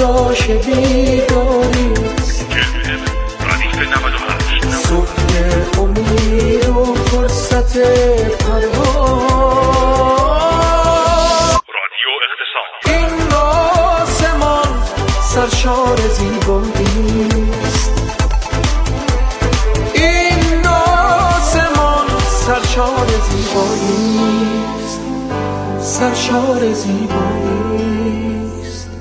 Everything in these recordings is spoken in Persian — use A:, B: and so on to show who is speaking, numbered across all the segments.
A: جاش بیداریست. صبح امید و فرصت پرواز.
B: رادیو اقتصاد.
A: این آسمان سرشار زیباییست. این آسمان سرشار زیباییست. سرشار زیباییست.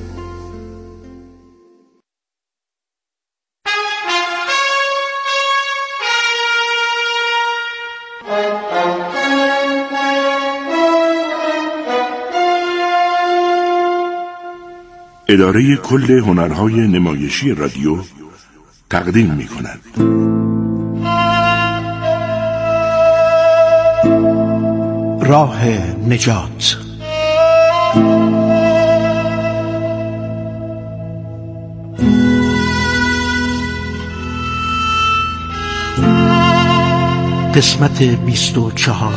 C: اداره کل هنرهای نمایشی رادیو تقدیم می‌کند.
D: راه نجات. قسمت 24.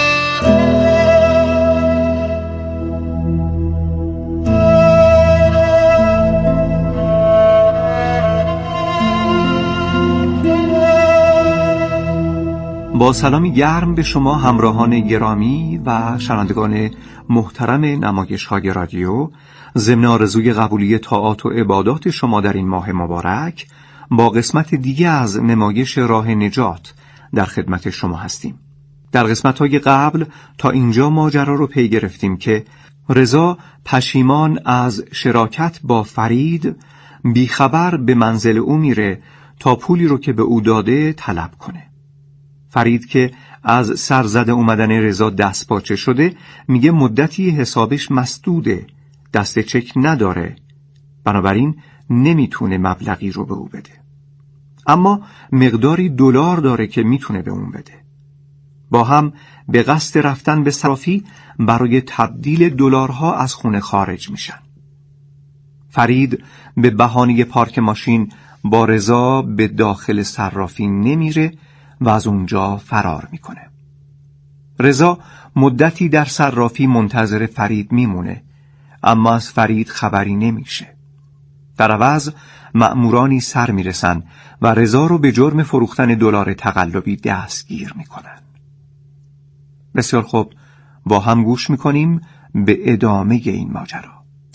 E: با سلامی گرم به شما همراهان گرامی و شنوندگان محترم نمایش‌های رادیو، ضمن آرزوی قبولی طاعات و عبادات شما در این ماه مبارک، با قسمت دیگه از نمایش راه نجات در خدمت شما هستیم. در قسمت‌های قبل تا اینجا ماجرا رو پی گرفتیم که رضا پشیمان از شراکت با فرید بیخبر به منزل او میره تا پولی رو که به او داده طلب کنه. فرید که از سرزده اومدن رضا دست پاچه شده میگه مدتی حسابش مسدوده، دست چک نداره، بنابراین نمیتونه مبلغی رو به او بده، اما مقداری دلار داره که میتونه به اون بده. با هم به قصد رفتن به صرافی برای تبدیل دلارها از خونه خارج میشن. فرید به بهانه پارک ماشین با رضا به داخل صرافی نمیره و از اونجا فرار میکنه. رضا مدتی در صرافی منتظر فرید میمونه، اما از فرید خبری نمیشه. در عوض مأمورانی سر میرسن و رضا رو به جرم فروختن دلار تقلبی دستگیر میکنن. بسیار خوب، با هم گوش میکنیم به ادامه این ماجرا.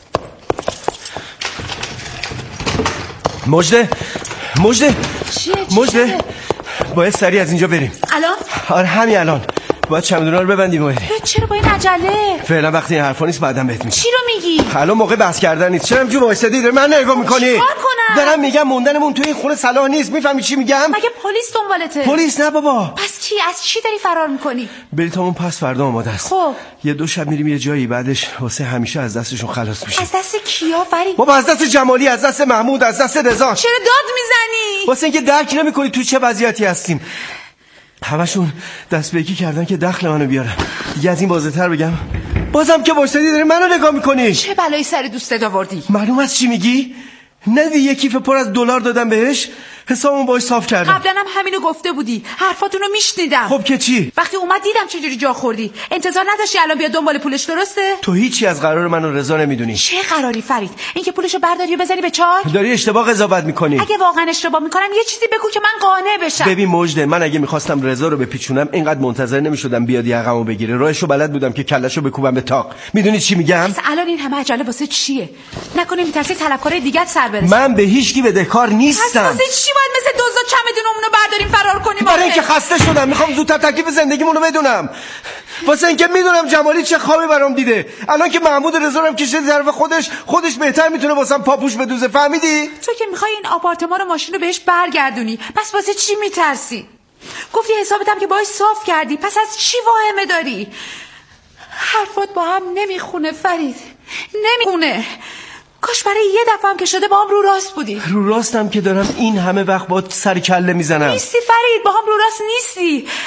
F: مجده باید سریع از اینجا بریم.
G: الان؟
F: آره همین الان. باید چمدونا رو ببندیم و بریم.
G: چرا با این عجله؟
F: فعلا وقتی این حرفا نیست، بعدم بهت میگم.
G: چی رو میگی؟
F: الان موقع بحث کردن نیست. چرا اینجوری وایسادی داری من نگاه میکنی؟
G: چیکار کنم؟
F: دارم میگم موندنمون توی این خونه صلاح نیست. میفهمی چی میگم؟
G: مگه پلیس دنبالته؟
F: پلیس نه بابا.
G: پس کی؟ از چی داری فرار میکنی؟
F: بلیطمون پس فردا آماده است.
G: خب
F: یه 2 شب میریم یه جایی، بعدش واسه همیشه از دستشون خلاص میشیم.
G: از دست کیا فرید؟
F: بابا از دست جمالی، از دست محمود، از دست رضا.
G: چرا داد میزنی؟
F: واسه اینکه درک نمیکنی تو چه وضعیتی هستیم. همشون دست به یکی کردن که دخل منو بیارن. دیگه از این واضح‌تر بگم؟ بازم که وایسادی داری منو نگاه میکنی.
G: چه بلایی سر دوستت آوردی؟
F: معلوم است چی میگی؟ ندی یه کیف پر از دلار دادم بهش، حسابمو باهاش صاف کردم.
G: قبلا هم همینو گفته بودی، حرفاتونو میشنیدم.
F: خب که چی؟
G: وقتی اومد دیدم چجوری جا خوردی. انتظار نداشتی الان بیاد دنبال پولش، درسته؟
F: تو هیچی از قرار من و رضا نمیدونی.
G: چه قراری فرید؟ اینکه پولشو برداری و بزنی به چاه؟
F: داری اشتباه قضاوت میکنی.
G: اگه واقعا اشتباه میکنم یه چیزی بگو که من قانع بشم.
F: ببین مجده، من اگه میخواستم رضا رو بپیچونم اینقدر منتظر نمیشدم بیاد یقمو بگیره. راهشو بلد بودم که کلهشو بکوبم به طاق. میدونی چی میگم؟
G: پس الان این همه عجله واسه چیه؟ نکنه میترسی طلبکار دیگه سر برسه.
F: من به هیچکی بدهکار نیستم.
G: واسه چی باید مثل دزدا چمدونمونو برداریم فرار کنیم؟
F: برای اینکه خسته شدم، میخوام زودتر تکلیف زندگیمونو بدونم. واسه اینکه میدونم جمالی چه خوابی برام دیده. الان که محمود رضا رو کشیده طرف خودش بهتر میتونه واسم پاپوش بدوزه. فهمیدی؟
G: تو که میخوای این آپارتمان و ماشین رو بهش برگردونی، پس واسه چی میترسی؟ گفتی حسابتم که باهاش صاف کردی، پس از چی واهمه داری؟ حرفات با هم نمیخونه فرید، نمیخونه. کاش برای یه دفعه هم که شده با هم رو راست بودی.
F: رو راستم که دارم این همه وقت با سر کله میزنم.
G: نیستی فرید، با هم رو راست نیستی.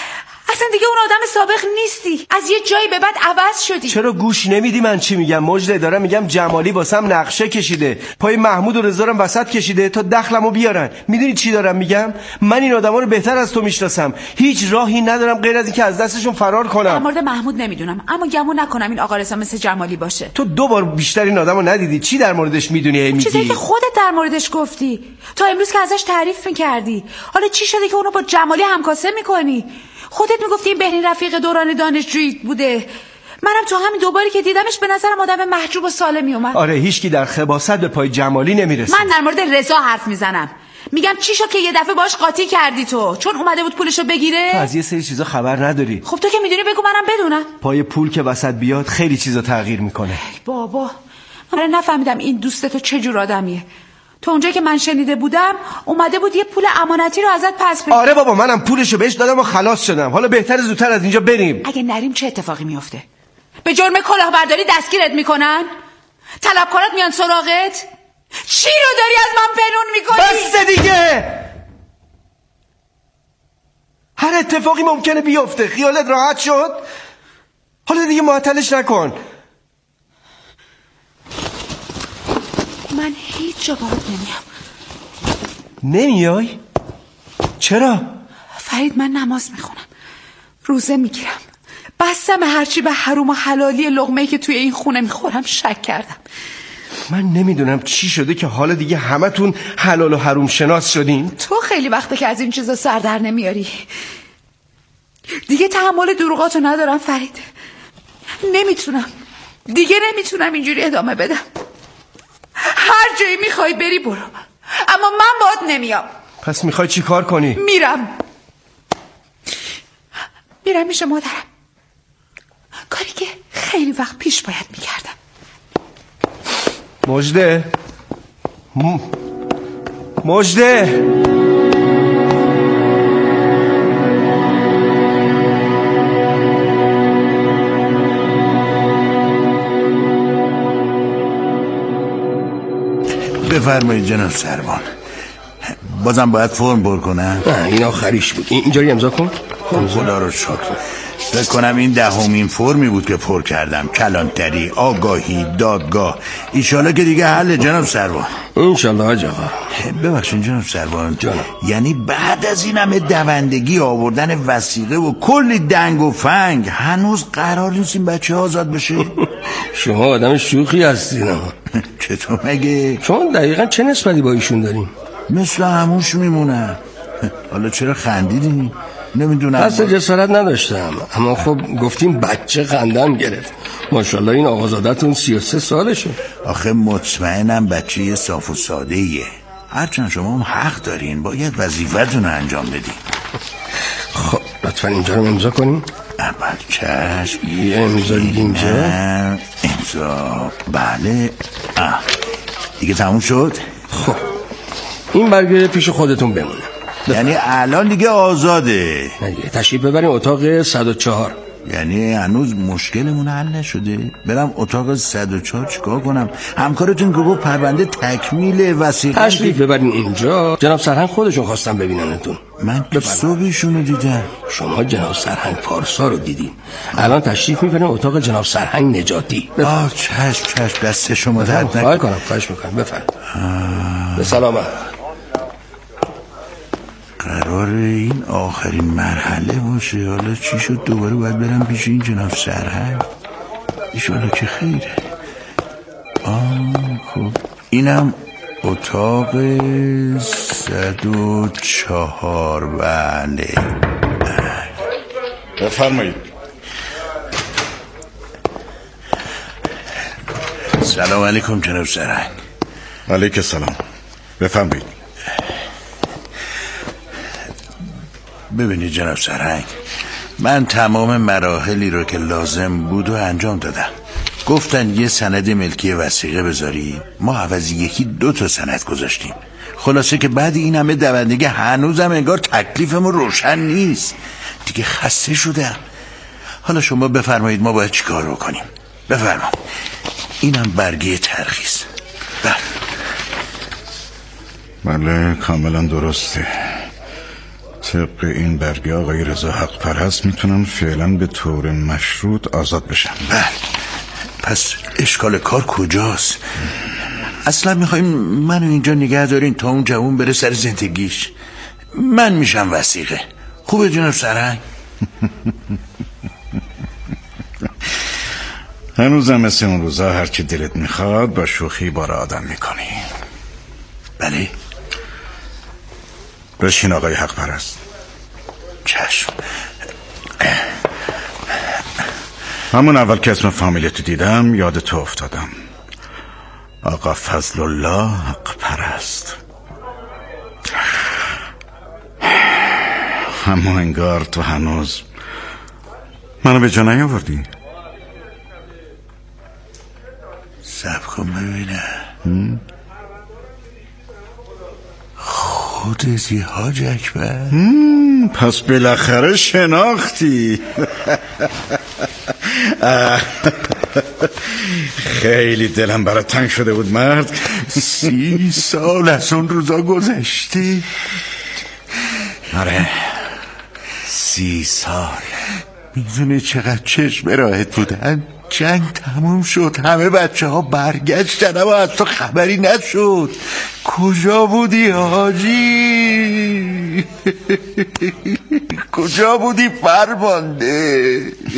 G: اصلا دیگه اون آدم سابق نیستی. از یه جایی به بعد عوض شدی.
F: چرا گوش نمیدی من چی میگم؟ مجده دارم میگم جمالی واسم نقشه کشیده، پای محمود و رضا رو وسط کشیده تا دخلمو بیارن. میدونی چی دارم میگم؟ من این آدما رو بهتر از تو میشناسم. هیچ راهی ندارم غیر از اینکه از دستشون فرار کنم.
G: در مورد محمود نمیدونم، اما گمون نکنم این آقا رضا مثل جمالی باشه.
F: تو 2 بار بیشتر این آدمو ندیدی، چی در موردش میدونی؟ میگی
G: چیزی که خودت در موردش گفتی تا امروز که ازش تعریف میکردی. حالا چی شده که اونو با جمالی همکاسه میکنی؟ خودت میگفتی این بهرین رفیق دوران دانشجویی بوده. منم تو همین 2 باری که دیدمش به نظرم آدم محجوب و سالمی اومد.
F: آره هیچکی در خباثت به پای جمالی نمیرسه.
G: من در مورد رضا حرف میزنم. میگم چی شد که یه دفعه باش قاطی کردی تو؟ چون اومده بود پولشو بگیره؟
F: تو از یه سری چیزا خبر نداری.
G: خب تو که میدونی بگو منم بدونم.
F: پای پول که وسط بیاد خیلی چیزا تغییر میکنه.
G: بابا من نفهمیدم این دوست تو چه جور آدمیه. تو اونجایی که من شنیده بودم اومده بود یه پول امانتی رو ازت پس بگیره.
F: آره بابا منم پولشو بهش دادم و خلاص شدم. حالا بهتره زودتر از اینجا بریم.
G: اگه نریم چه اتفاقی میفته؟ به جرم کلاهبرداری دستگیرت میکنن؟ طلبکارات میان سراغت؟ چی رو داری از من پنهون میکنی؟
F: بس دیگه. هر اتفاقی ممکنه بیفته. خیالت راحت شد؟ حالا دیگه معطلش نکن.
G: من هیچ جا باهات نمیام.
F: نمیای؟ چرا؟
G: فرید من نماز میخونم، روزه میگیرم، بستم هرچی به حروم و حلالی لقمه‌ای که توی این خونه میخورم شک کردم.
F: من نمیدونم چی شده که حالا دیگه همتون حلال و حروم شناس شدین.
G: تو خیلی وقته که از این چیزا سر در نمیاری. دیگه تحمل دروغاتو ندارم فرید. نمیتونم اینجوری ادامه بدم. هر جایی میخوای بری برو، اما من باهات نمیام.
F: پس میخوای چی کار کنی؟
G: میرم میشه مادرم، کاری که خیلی وقت پیش باید میکردم.
F: مجده مجده
B: بفرمایید جناب سروان. بازم باید فرم پر کنم؟
F: نه این آخریش بود. اینجوری امضا کن.
B: خدا رو شکر. فکر کنم این 10مین فرمی بود که پر کردم. کلانتری، آگاهی، دادگاه. ایشالا که دیگه حل جناب سروان.
F: انشالله حاج آقا.
B: ببخشید جناب سروان.
F: جانم.
B: یعنی بعد از این همه دوندگی، آوردن وثیقه و کلی دنگ و فنگ، هنوز قرار نیست این بچه آزاد بشه؟
F: شما آدم شوخی هستین.
B: چطور مگه؟
F: شما دقیقا چه نسبتی با ایشون دارین؟
B: مثل هموش میمونن. حالا چرا خندیدین؟ نمیدونم.
F: دست جسارت نداشتم، اما خب گفتیم بچه خندم گرفت. ماشاءالله این آقازادتون 33 سالشه.
B: آخه مطمئنم بچه صاف و ساده ایه. هرچند شما هم حق دارین، باید وظیفتون رو انجام بدین.
F: خب لطفا اینجا رو امضا کنیم.
B: اول چشم.
F: یه امضا دیگه اینجا.
B: امضا. بله. دیگه تموم شد؟
F: خب این برگه پیش خودتون بمونه.
B: یعنی الان دیگه آزاده؟
F: نه دیگه تشریف ببریم اتاق 104.
B: یعنی هنوز مشکلمون حل نشده؟ برم اتاق 104 چیکار کنم؟ همکارتون که گفت پرونده تکمیل وثیقه.
F: تشریف ببرین اینجا. جناب سرهنگ خودشون خواستن ببیننتون.
B: من که صبحشون رو دیدم.
F: شما جناب سرهنگ پارسا رو دیدین. الان تشریف میبرین اتاق جناب سرهنگ نجاتی.
B: چشم دست شما درد نکنه.
F: خواهش میکنم بفرمایید. به سلامت.
B: قرار این آخرین مرحله باشه. حالا چی شد دوباره باید برم پیش این جناب سرهنگ؟ ایشالا که خیره. خب اینم اتاق 104. بله
H: بفرمایید.
B: سلام علیکم جناب سرهنگ.
H: علیک السلام. بفرمایید.
B: ببینید جناب سرهنگ، من تمام مراحلی رو که لازم بود و انجام دادم. گفتن یه سند ملکی وثیقه بذاری، ما عوضی 1-2 سند گذاشتیم. خلاصه که بعد این همه دوندگی هنوزم انگار تکلیفمون روشن نیست. دیگه خسته شدم. حالا شما بفرمایید ما باید چی کار بکنیم. بفرمایید. اینم برگه ترخیص.
H: بله کاملا درسته. طبق این برگه آقای رضا حق پرست میتونن فعلا به طور مشروط آزاد بشن.
B: بله. پس اشکال کار کجاست؟ اصلا میخواییم منو اینجا نگه دارین تا اون جوون بره سر زندگیش. من میشم وثیقه. خوبه جناب سرهنگ؟
H: هنوزم مثل اون روزا هر چی دلت میخواد با شوخی بار آدم میکنی.
B: بله.
H: بشین آقای حق پرست.
B: چشم.
H: همون اول که اسم فامیلتو دیدم یاد تو افتادم. آقا فضل الله حق پرست. اما انگار تو هنوز منو به جا نیاوردی.
B: صبر کن ببینم. خودتی حاج اکبر؟
H: پس بالاخره شناختی. خیلی دلم برات تنگ شده بود مرد.
B: 30 سال از اون روزا گذشته.
H: آره
B: 30 سال. میدونی چقدر چشم راهت بودن؟ جنگ تموم شد، همه بچه ها برگشتن اما از تو خبری نشد. کجا بودی حاجی؟ کجا بودی فرمانده؟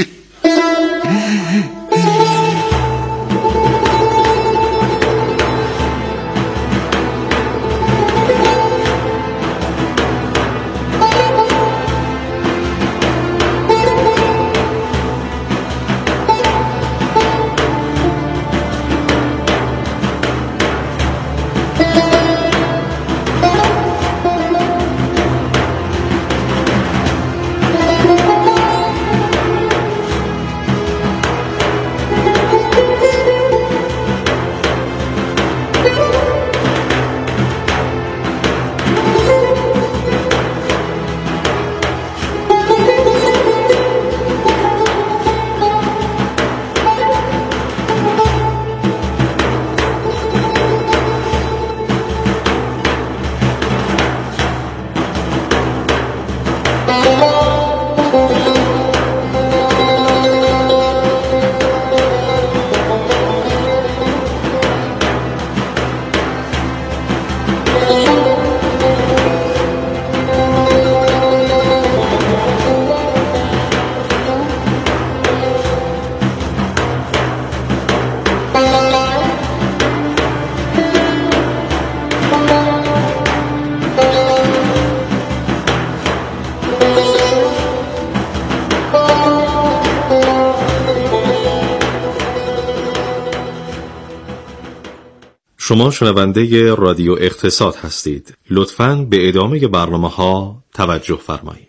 I: شما شنونده رادیو اقتصاد هستید. لطفاً به ادامه برنامه‌ها توجه فرمایید.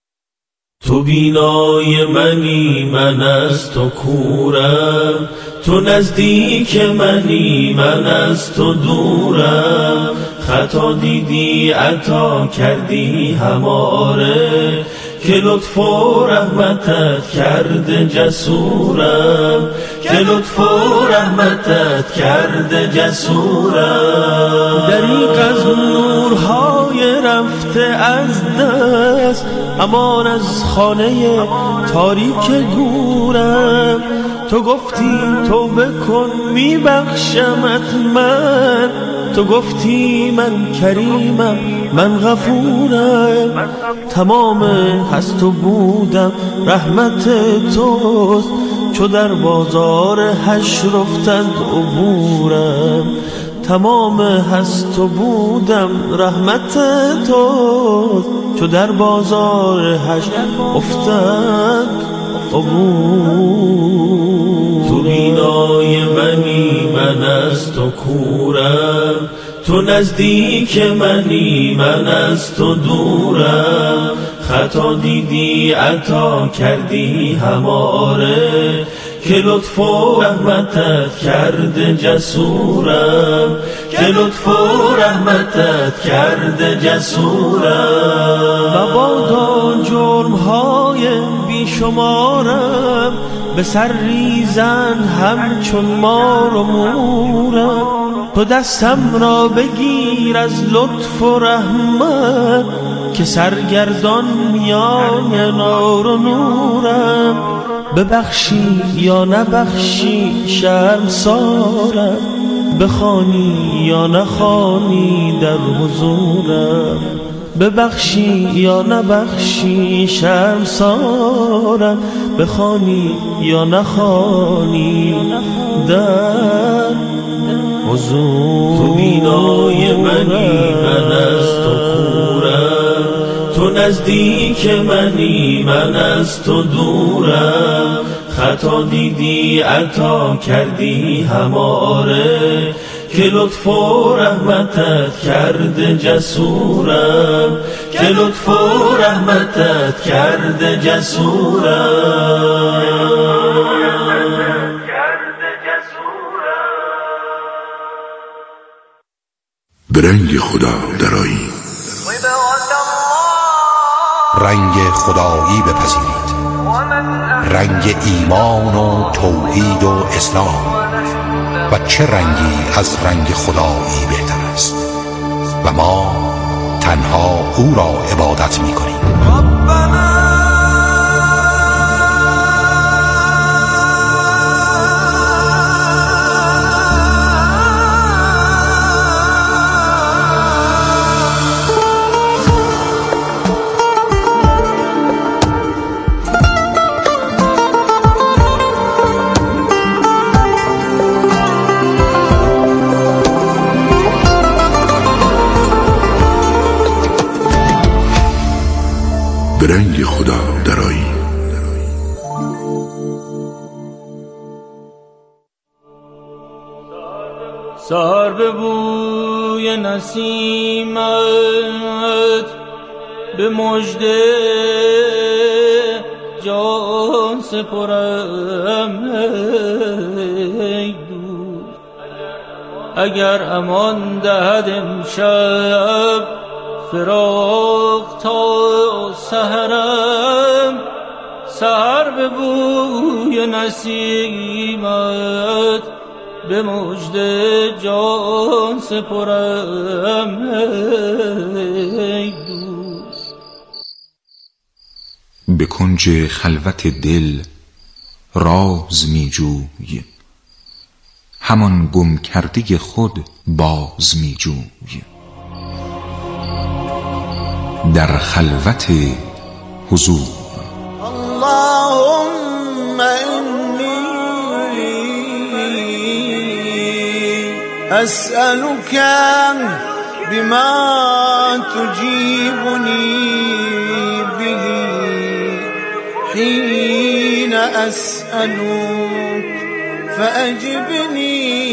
A: تو بینای منی من از تو کورم، تو نزدیک منی من از تو دورم. خطا دیدی عطا کردی هماره، که لطف و رحمتت کرده جسورم، که لطف و رحمتت کرده جسورم. دریغ از نورهای رفته از دست، امان از خانه تاریک گورم. تو گفتی توبه کن میبخشمت من، تو گفتی من کریمم من غفورم. تمام هست و بودم رحمت توست، چو در بازار حشر افتد عبورم. تمام هست و بودم رحمت توست، چو در بازار حشر افتد عبورم. تو بینای منی من از تو کورم، تو نزدیک منی من از تو دورم. خطا دیدی عطا کردی هماره، که لطف و رحمتت کرده جسورم، که لطف و رحمتت کرده جسورم. مبادا جرمهای بیشمارم، به سر ریزن همچون مار و مورم. تو دستم را بگیر از لطف و رحمت، که سرگردان میان نار و نورم، ببخشی یا نبخشی شرمسارم، بخوانی یا نخوانی در حضورم، ببخشی یا نبخشی شرمسارم، بخوانی یا نخوانی در حضورم.
B: تو بینای منی من از تو کورم، تو نزدیک منی من از تو دورم، خطا دیدی عطا کردی هماره، که لطف و رحمتت کرده جسورم، که لطف و رحمتت کرده جسورم.
C: به رنگ خدا درایی،
J: رنگ خدایی بپذیرید، رنگ ایمان و توحید و اسلام. و چه رنگی از رنگ خدایی بهتر است؟ و ما تنها او را عبادت می کنیم.
C: به رنگ خدا درایی.
K: سحر به بوی نسیمت به مژده جان سپرم ای دوست، اگر امان دهد امشب فراق تا سحرم، سحر به بوی نسیمت به مژده جان سپرم ای دوست.
L: به کنج خلوت دل راز می جوی، همان گم کرده خود باز می جوی. در خلوت حضور
M: اللهم انی اسألك بما تجيبني به حين اسألك فأجبني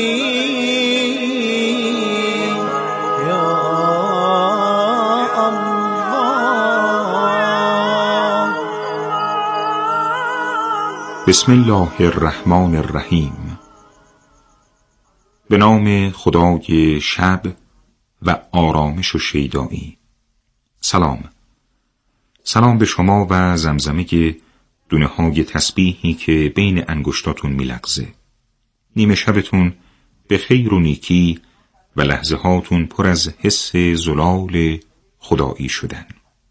L: بسم الله الرحمن الرحیم. به نام خدای شب و آرامش و شیدایی. سلام به شما و زمزمه دونه های تسبیحی که بین انگشتاتون میلغزه. نیمه شبتون به خیر و نیکی و لحظه هاتون پر از حس زلال خدایی شدن.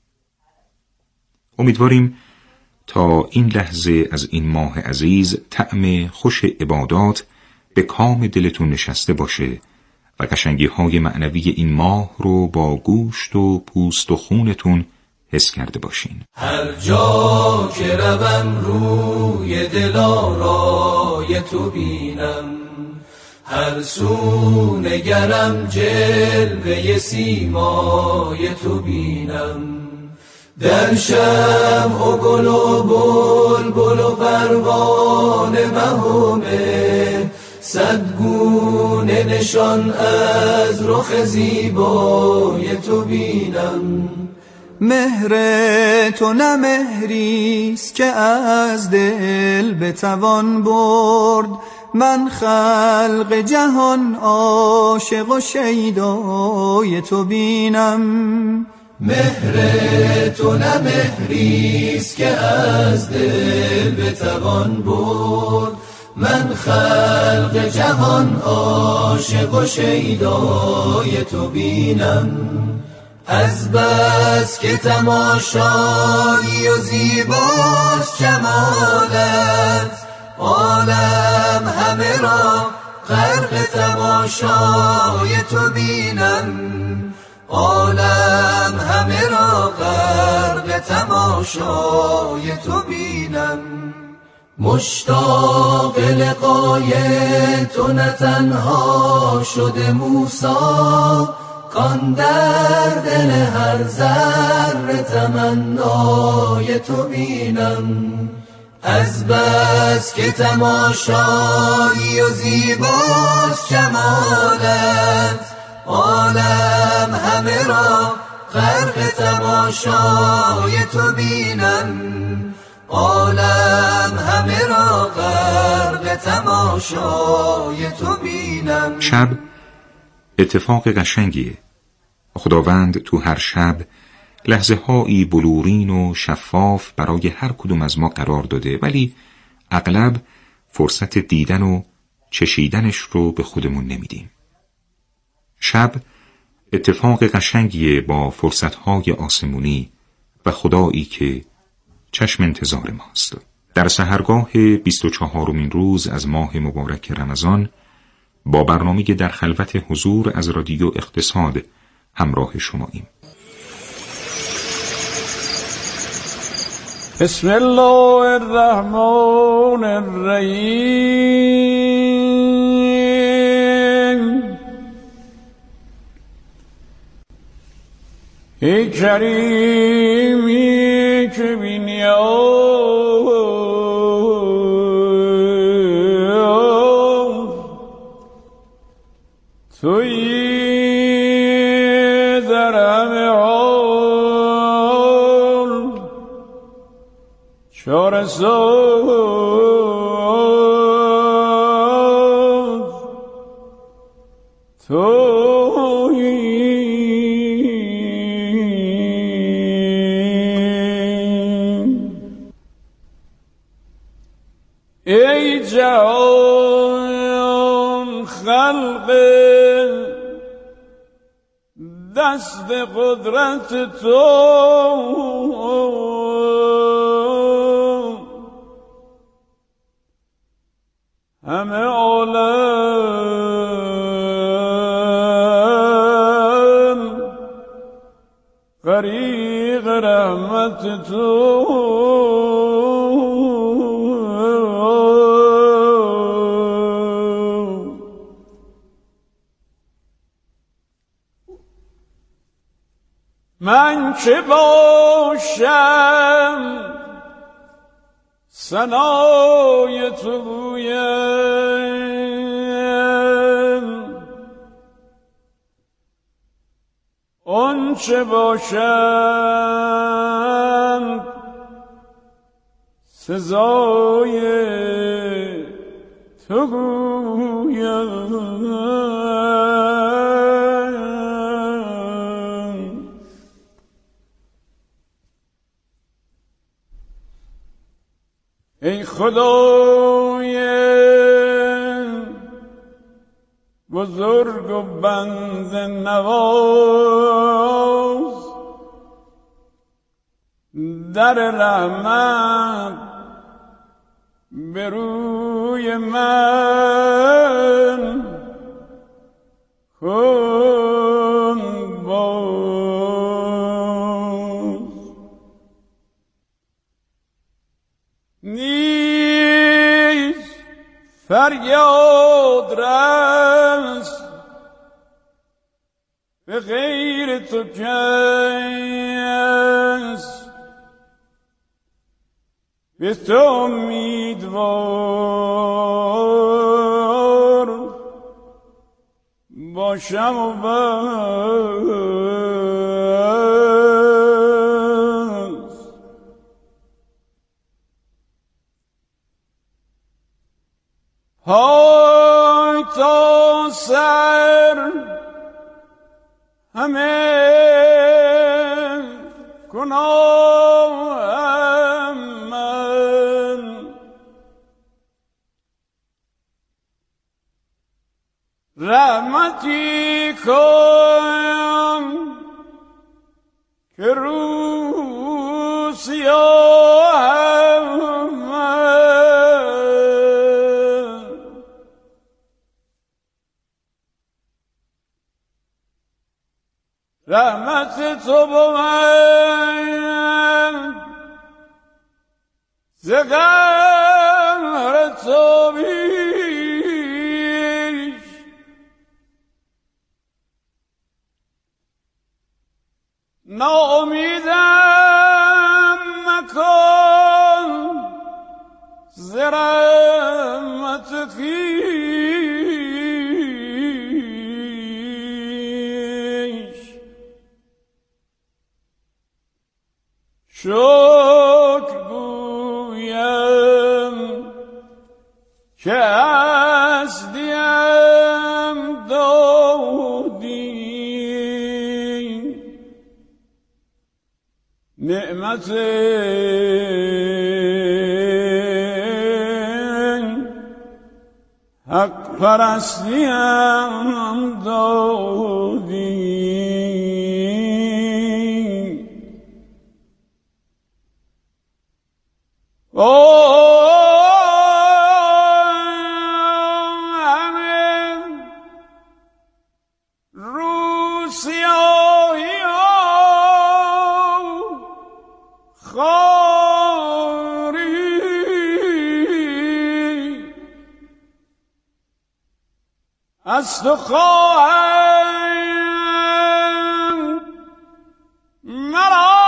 L: امیدواریم تا این لحظه از این ماه عزیز طعم خوش عبادات به کام دلتون نشسته باشه و قشنگی های معنوی این ماه رو با گوشت و پوست و خونتون حس کرده باشین.
M: هر جا که روم روی دلارای تو بینم، هر سو نگرم جلوه سیمای تو بینم. در شمع و گل و بلبل و پروانه مهمه، صد گونه نشان از رخ زیبای تو بینم.
K: مهر تو نه مهریست که از دل بتوان برد، من خلق جهان عاشق و شیدای تو بینم.
M: مهر تو نه مهریست که از دل بتوان برد، من خلق جهان عاشق و شیدای تو بینم. از بس که تماشایی و زیباست جمالت، عالم همه را غرق تماشای تو بینم، عالم همه را غرق تماشای تو بینم. مشتاق لقای تو نه تنها شده موسی، کان در دل هر ذره تمنای تو بینم. از بس که تماشایی و زیباست جمالت، عالم همه را غرق تماشای تو بینم، عالم همه را غرق تماشای تو بینم.
L: شب اتفاق قشنگیه. خداوند تو هر شب لحظه هایی بلورین و شفاف برای هر کدوم از ما قرار داده، ولی اغلب فرصت دیدن و چشیدنش رو به خودمون نمیدیم. شب اتفاق قشنگیه با فرصتهای آسمونی و خدایی که چشم انتظار ماست. در سحرگاه 24مین روز از ماه مبارک رمضان با برنامه در خلوت حضور از رادیو اقتصاد همراه شماییم.
N: بسم الله الرحمن الرحیم. ای کریمی که بی نیاز، تویی در همه حال چاره ساز، تویی ای جهان خلق دست قدرت تو، همه عالم غریق رحمت تو. من چه باشم ثنای تو گویم، آن چه باشم سزای تو گویم. ای خدای بزرگ و بنده نواز، در رحمت به روی من کن باز. نیست فریاد رس به غیر تو کس، به تو امیدوار باشم و بس. پای تا سر همه گناهم من، رحمتی کن که روسیاه من رحمت تو بود ز قهر تو بیش ناامیدم مکن ز رحمت خویش شکر گویم که هستیم دادی نعمت حق پرستیم دادی از تو خواهم مرا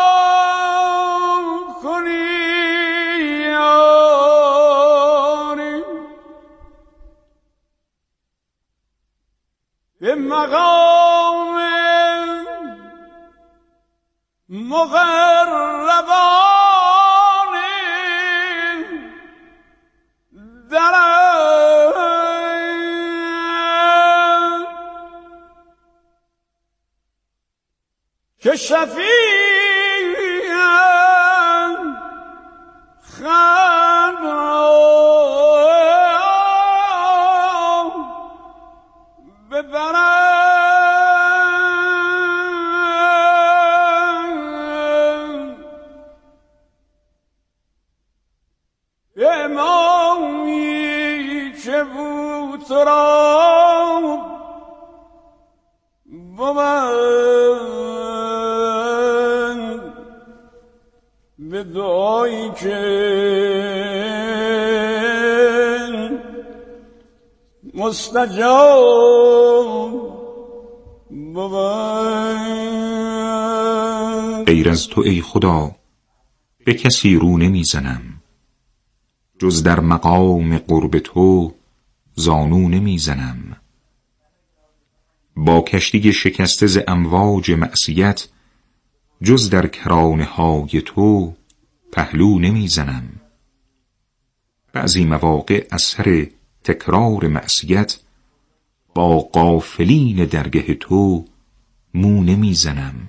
N: کنی یاری به مقام مقربان درم که شفیعم خلق را ببرم امامی که بود تو را بود به دعایی که مستجاب بود.
L: غیر از تو ای خدا به کسی رو نمیزنم، جز در مقام قرب تو زانو نمیزنم. با کشتی شکسته ز امواج معصیت جز در کرانه های تو پهلو نمیزنم. بعضی مواقع از سر تکرار معصیت با غافلین درگه تو مو نمیزنم.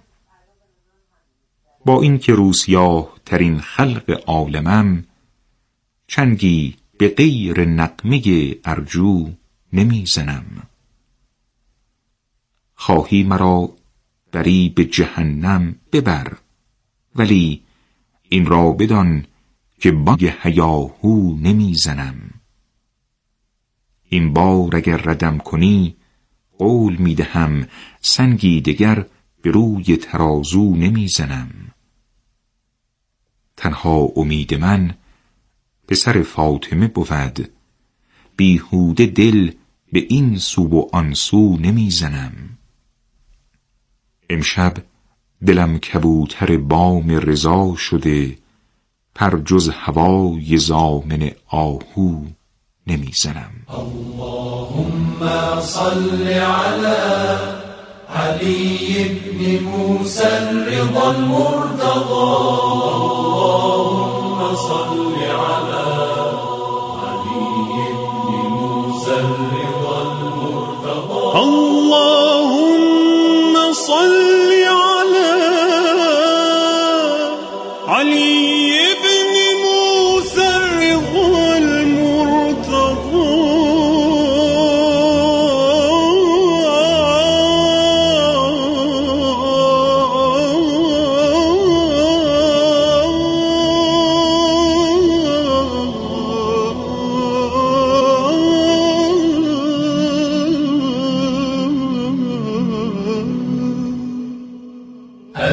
L: با این که روسیاه ترین خلق عالمم چنگی به غیر نغمه ارجو نمیزنم. خواهی مرا بری به جهنم ببر، ولی این را بدان که بانگ هیاهو نمیزنم. این بار اگر ردم کنی قول میدهم سنگی دگر به روی ترازو نمیزنم. تنها امید من پسر فاطمه بود، بیهوده دل به این سو و آن سو نمیزنم. امشب دلم کبوتر بام رضا شده، پر جز هوای ضامن آهو نمیزنم.
M: اللهم صل على علي بن موسى الرضا المرتضى. اللهم صل على